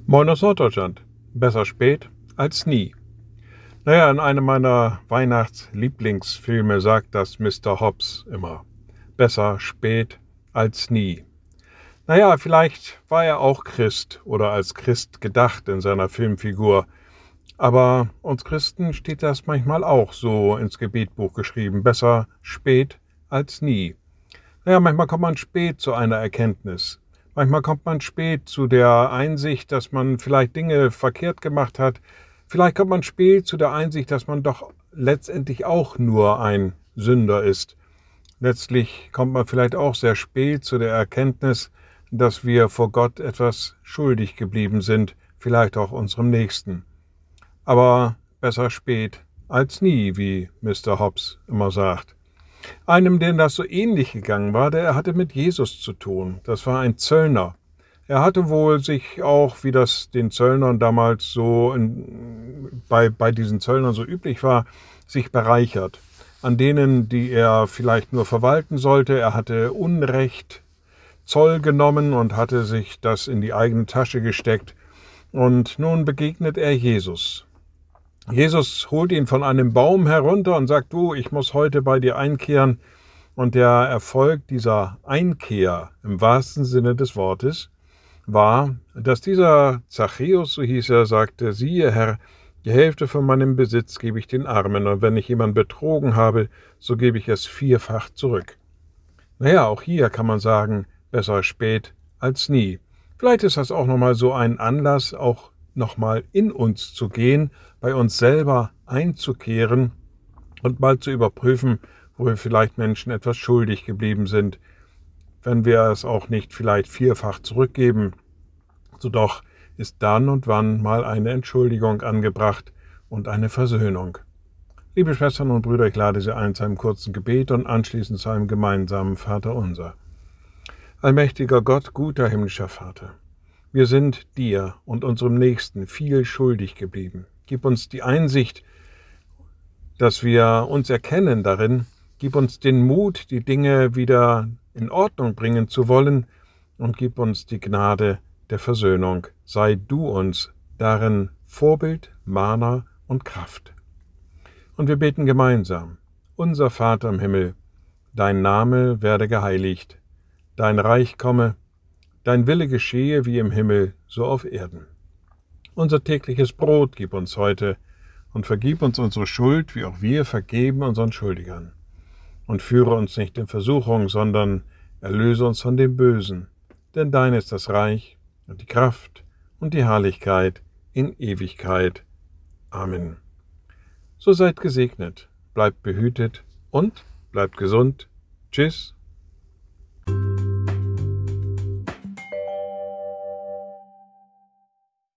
Moin aus Norddeutschland. Besser spät als nie. Naja, in einem meiner Weihnachtslieblingsfilme sagt das Mr. Hobbs immer. Besser spät als nie. Naja, vielleicht war er auch Christ oder als Christ gedacht in seiner Filmfigur. Aber uns Christen steht das manchmal auch so ins Gebetbuch geschrieben. Besser spät als nie. Naja, manchmal kommt man spät zu einer Erkenntnis. Manchmal kommt man spät zu der Einsicht, dass man vielleicht Dinge verkehrt gemacht hat. Vielleicht kommt man spät zu der Einsicht, dass man doch letztendlich auch nur ein Sünder ist. Letztlich kommt man vielleicht auch sehr spät zu der Erkenntnis, dass wir vor Gott etwas schuldig geblieben sind, vielleicht auch unserem Nächsten. Aber besser spät als nie, wie Mr. Hobbs immer sagt. Einem, denen das so ähnlich gegangen war, der hatte mit Jesus zu tun. Das war ein Zöllner. Er hatte wohl sich auch, wie das den Zöllnern damals so bei diesen Zöllnern so üblich war, sich bereichert. An denen, die er vielleicht nur verwalten sollte. Er hatte Unrecht Zoll genommen und hatte sich das in die eigene Tasche gesteckt. Und nun begegnet er Jesus. Jesus holt ihn von einem Baum herunter und sagt, du, ich muss heute bei dir einkehren. Und der Erfolg dieser Einkehr im wahrsten Sinne des Wortes war, dass dieser Zachäus, so hieß er, sagte, siehe Herr, die Hälfte von meinem Besitz gebe ich den Armen, und wenn ich jemanden betrogen habe, so gebe ich es vierfach zurück. Naja, auch hier kann man sagen, besser spät als nie. Vielleicht ist das auch nochmal so ein Anlass, auch nochmal in uns zu gehen, bei uns selber einzukehren und mal zu überprüfen, wo wir vielleicht Menschen etwas schuldig geblieben sind. Wenn wir es auch nicht vielleicht vierfach zurückgeben, so doch ist dann und wann mal eine Entschuldigung angebracht und eine Versöhnung. Liebe Schwestern und Brüder, ich lade Sie ein zu einem kurzen Gebet und anschließend zu einem gemeinsamen Vaterunser. Allmächtiger Gott, guter himmlischer Vater, wir sind dir und unserem Nächsten viel schuldig geblieben. Gib uns die Einsicht, dass wir uns erkennen darin. Gib uns den Mut, die Dinge wieder in Ordnung bringen zu wollen, und gib uns die Gnade der Versöhnung. Sei du uns darin Vorbild, Mahner und Kraft. Und wir beten gemeinsam. Unser Vater im Himmel, dein Name werde geheiligt, dein Reich komme, dein Wille geschehe wie im Himmel, so auf Erden. Unser tägliches Brot gib uns heute und vergib uns unsere Schuld, wie auch wir vergeben unseren Schuldigern. Und führe uns nicht in Versuchung, sondern erlöse uns von dem Bösen. Denn dein ist das Reich und die Kraft und die Herrlichkeit in Ewigkeit. Amen. So seid gesegnet, bleibt behütet und bleibt gesund. Tschüss.